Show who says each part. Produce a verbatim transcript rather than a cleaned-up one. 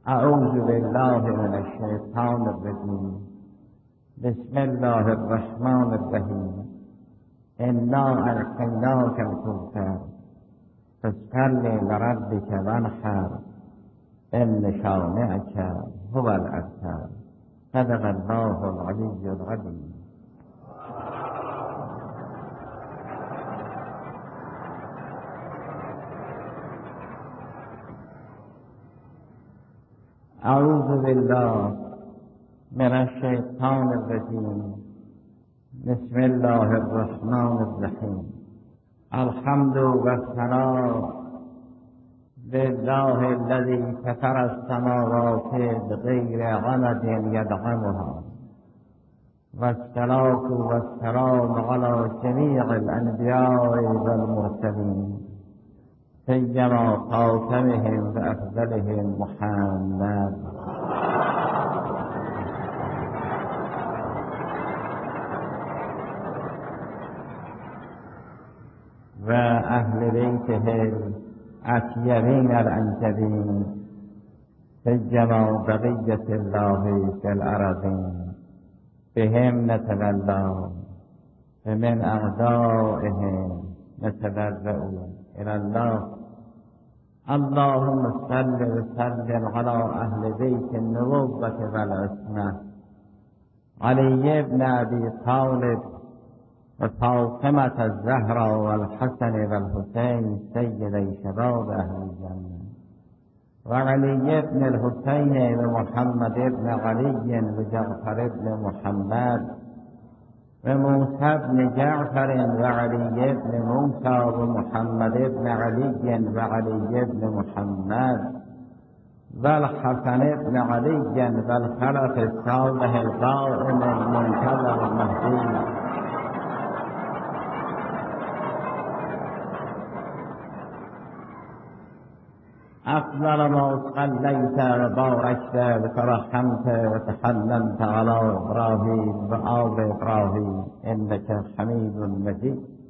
Speaker 1: اعوذ بالله من الشیطان الرجیم. بسم الله الرحمن الرحیم. انا اعطیناک الکوثر فصل لربک وانحر ان شانئک هو الابتر. صدق الله العلی العظیم. اعوذ بالله من الشیطان الرجیم. بسم الله الرحمن الرحیم. الحمد والثناء لله الذي فطر السماوات بغیر عمد یدعمها والصلاة والسلام على جميع الانبیاء والمرسلین سیما خاتمهم و افضلهم محمد و اهل بیته اطیبین الانجبین سیما بقیت الله فی الارضین بهم نتولا و من اعدائهم نتبرأ الى الله. اللهم صل وسلم على اهل بیت النبوة والعصمة علی بن ابی طالب و فاطمة الزهرا والحسن والحسین سیدی شباب اهل الجنة و علی بن الحسین و محمد بن علی و جعفر بن محمد و موسی بن جعفر و علی بن موسی و محمد بن علی و علی بن محمد و الحسن بن علی و الخلف الصالح القائم المنتظر المهدی. افضل ما صلیت و بارکت و ترحمت و تحننت علی ابراهیم و آل ابراهیم انک حمید مجید.